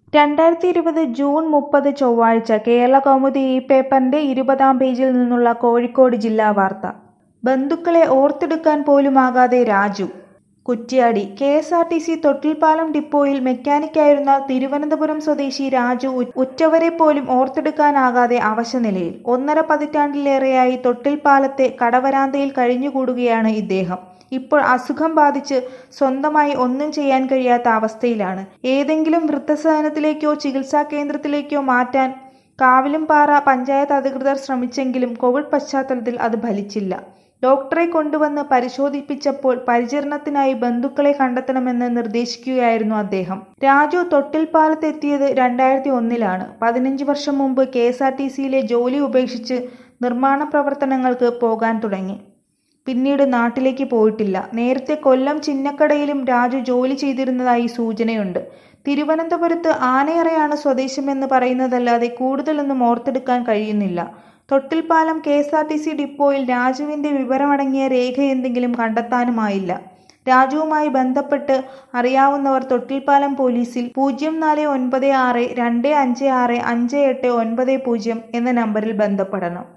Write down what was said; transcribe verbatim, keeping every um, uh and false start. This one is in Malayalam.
രണ്ടായിരത്തി ഇരുപത് ജൂൺ മുപ്പത് ചൊവ്വാഴ്ച കേരളകൗമുദി ഈ പേപ്പറിന്റെ ഇരുപതാം പേജിൽ നിന്നുള്ള കോഴിക്കോട് ജില്ലാ വാർത്ത. ബന്ധുക്കളെ ഓർത്തെടുക്കാൻ പോലുമാകാതെ Raju. Kuttiadi K S R T C Thottilpalam ഡിപ്പോയിൽ മെക്കാനിക്കായിരുന്ന തിരുവനന്തപുരം സ്വദേശി രാജു ഉറ്റവരെപ്പോലും ഓർത്തെടുക്കാനാകാതെ അവശനിലയിൽ. ഒന്നര പതിറ്റാണ്ടിലേറെയായി തൊട്ടിൽപ്പാലത്തെ കടവരാന്തയിൽ കഴിഞ്ഞുകൂടുകയാണ് ഇദ്ദേഹം. ഇപ്പോൾ അസുഖം ബാധിച്ച് സ്വന്തമായി ഒന്നും ചെയ്യാൻ കഴിയാത്ത അവസ്ഥയിലാണ്. ഏതെങ്കിലും വൃദ്ധസദനത്തിലേക്കോ ചികിത്സാ കേന്ദ്രത്തിലേക്കോ മാറ്റാൻ കാവിലുംപാറ പഞ്ചായത്ത് അധികൃതർ ശ്രമിച്ചെങ്കിലും കോവിഡ് പശ്ചാത്തലത്തിൽ അത് ഫലിച്ചില്ല. ഡോക്ടറെ കൊണ്ടുവന്ന് പരിശോധിപ്പിച്ചപ്പോൾ പരിചരണത്തിനായി ബന്ധുക്കളെ കണ്ടെത്തണമെന്ന് നിർദ്ദേശിക്കുകയായിരുന്നു അദ്ദേഹം. രാജു തൊട്ടിൽപ്പാലത്തെത്തിയത് രണ്ടായിരത്തി ഒന്നിലാണ്. പതിനഞ്ച് വർഷം മുമ്പ് കെ എസ് ആർ ടി സിയിലെ ജോലി ഉപേക്ഷിച്ച് നിർമ്മാണ പ്രവർത്തനങ്ങൾക്ക് പോകാൻ തുടങ്ങി. പിന്നീട് നാട്ടിലേക്ക് പോയിട്ടില്ല. നേരത്തെ കൊല്ലം ചിന്നക്കടയിലും രാജു ജോലി ചെയ്തിരുന്നതായി സൂചനയുണ്ട്. തിരുവനന്തപുരത്ത് ആനയറയാണ് സ്വദേശമെന്ന് പറയുന്നതല്ലാതെ കൂടുതലൊന്നും ഓർത്തെടുക്കാൻ കഴിയുന്നില്ല. Thottilpalam K S R T C ഡിപ്പോയിൽ രാജുവിന്റെ വിവരമടങ്ങിയ രേഖയെന്തെങ്കിലും കണ്ടെത്താനുമായില്ല. രാജുവുമായി ബന്ധപ്പെട്ട് അറിയാവുന്നവർ തൊട്ടിൽപ്പാലം പോലീസിൽ പൂജ്യം നാല് ഒൻപത് ആറ് രണ്ട് അഞ്ച് ആറ് അഞ്ച് എട്ട് ഒൻപത് പൂജ്യം എന്ന നമ്പറിൽ ബന്ധപ്പെടണം.